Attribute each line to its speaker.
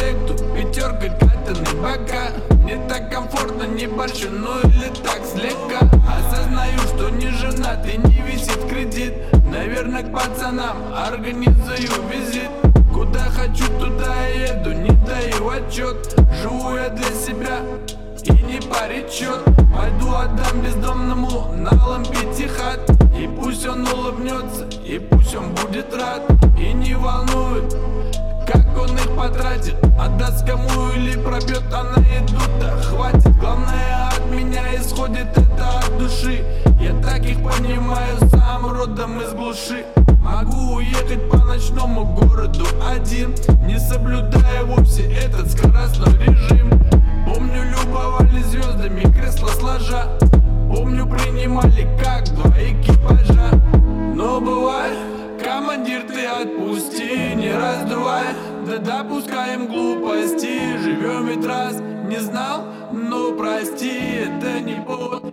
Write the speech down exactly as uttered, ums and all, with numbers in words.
Speaker 1: проекту пятерка, катанный бока. Мне так комфортно, не борщу, ну или так слегка. Осознаю, что не женат и не висит кредит. Наверное, к пацанам организую визит. Куда хочу, туда и еду, не даю отчет. Живу я для себя и не паричет. Пойду отдам бездомному налом пяти хат. И пусть он улыбнется, и пусть он будет рад. И не волнует, как он их потратит. Отдаст кому или пробьет, а на еду-то хватит. Главное, от меня исходит это от души. Я так их понимаю, сам родом из глуши. Могу уехать по ночному городу один, не соблюдая вовсе этот скоростной режим. Помню, любовались звездами, кресло сложа. Помню, принимали как два экипажа. Но бывает, командир, ты отпусти, не раздувай. Да допускаем глупости, живем ведь раз. Не знал, но прости, это не повод